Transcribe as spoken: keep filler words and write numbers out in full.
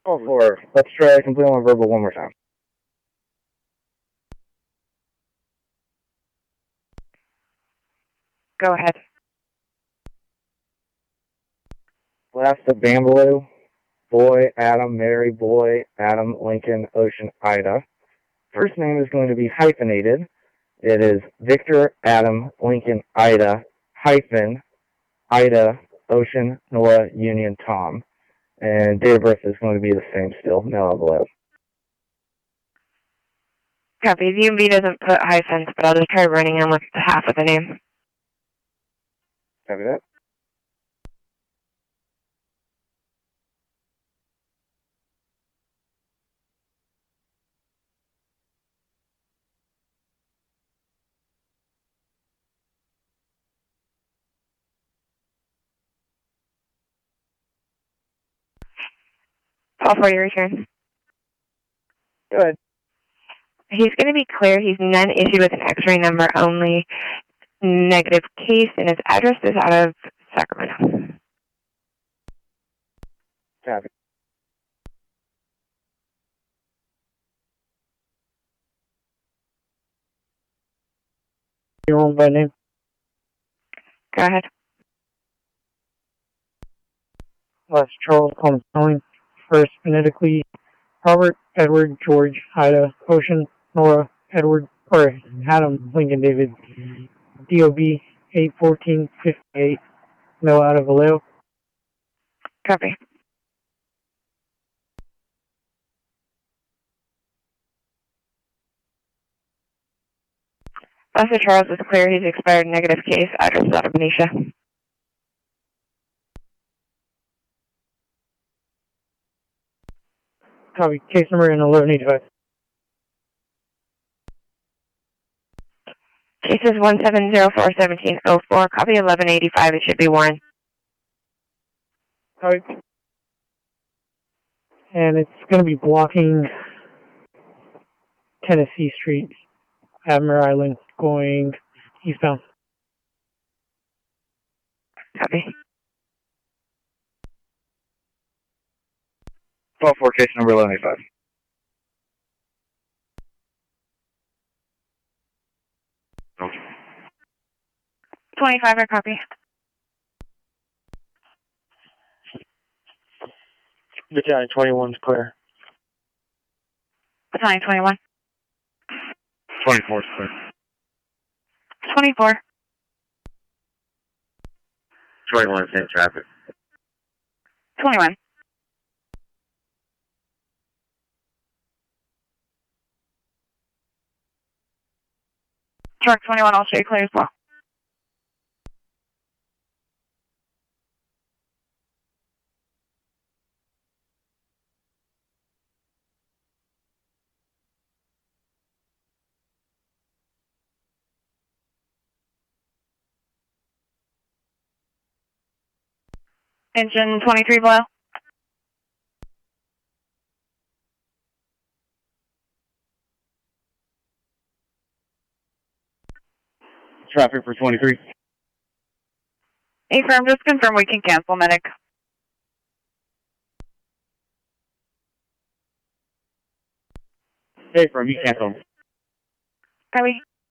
Oh, four. Let's try complete on verbal one more time. Go ahead. Last of Bambaloo. Boy, Adam, Mary, Boy, Adam, Lincoln, Ocean, Ida. First name is going to be hyphenated. It is Victor, Adam, Lincoln, Ida, hyphen, Ida, Ocean, Noah, Union, Tom. And date of birth is going to be the same still, male below. Copy. The U M B doesn't put hyphens, but I'll just try running in with half of the name. Copy that. Call for your return. Go ahead. He's going to be clear. He's none issued with an X-ray number only. Negative case, and his address is out of Sacramento. Copy. Your own by name? Go ahead. Last Charles Combs Spelling. First phonetically Robert, Edward, George, Ida, Ocean, Nora, Edward, or Adam, Lincoln, David. D O B eight fourteen fifty-eight. Mail out of Vallejo. Copy. Master Charles is clear. He's expired. Negative case. Address is out of Benicia. Copy. Case number in eleven eighty-five. Case is one seven zero four one seven zero four. Copy eleven eighty-five. It should be Warren. Copy. And it's going to be blocking Tennessee Street, Admiral Island, going eastbound. Copy. Call for case number eleven eighty-five. twenty-five, I copy. Battalion twenty-one is clear. Battalion twenty-one. twenty-four is clear. twenty-four. twenty-one is in traffic. twenty-one. Truck twenty-one, I'll show you clear as well. Engine twenty-three below. Traffic for twenty-three. Affirm, just confirm we can cancel, medic. Hey, from you cancel. Copy.